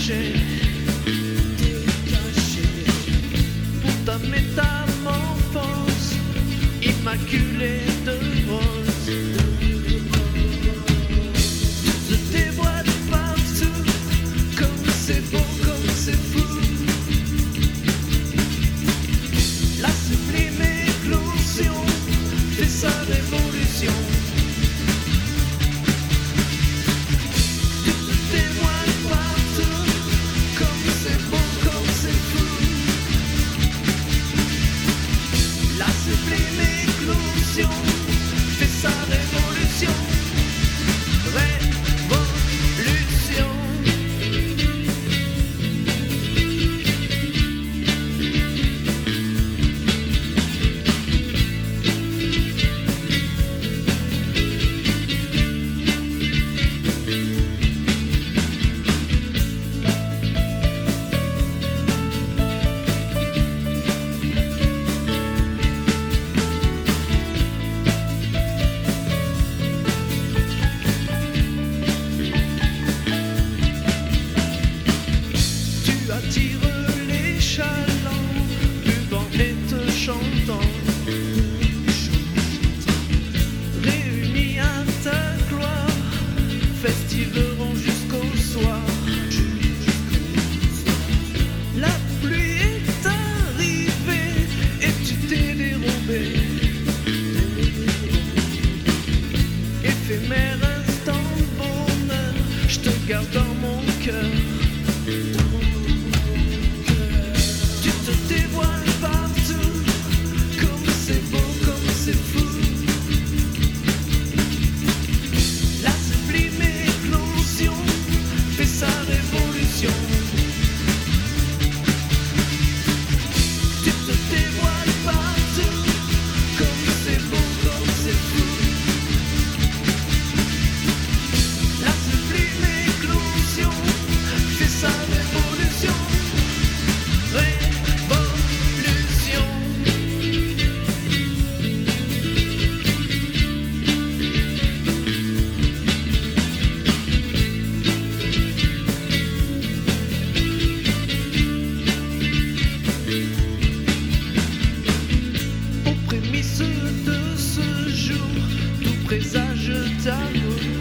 détaché pour ta métamorphose immaculée de rose. Je dévoile partout, comme c'est beau, comme c'est fou. La sublime éclosion fait sa révolution. Fait sa révolution, révolution. Attire les chalands, buvant et te chantant. Réunis à ta gloire, festiveront jusqu'au soir. La pluie est arrivée et tu t'es dérobé. Éphémère instant de bonheur, je te garde dans mon cœur. Sa révolution. Tu te dévoiles partout, comme c'est beau, comme c'est fou. La sublime éclosion fait sa révolution. Révolution. Aux prémices de ce jour, tout présage d'amour.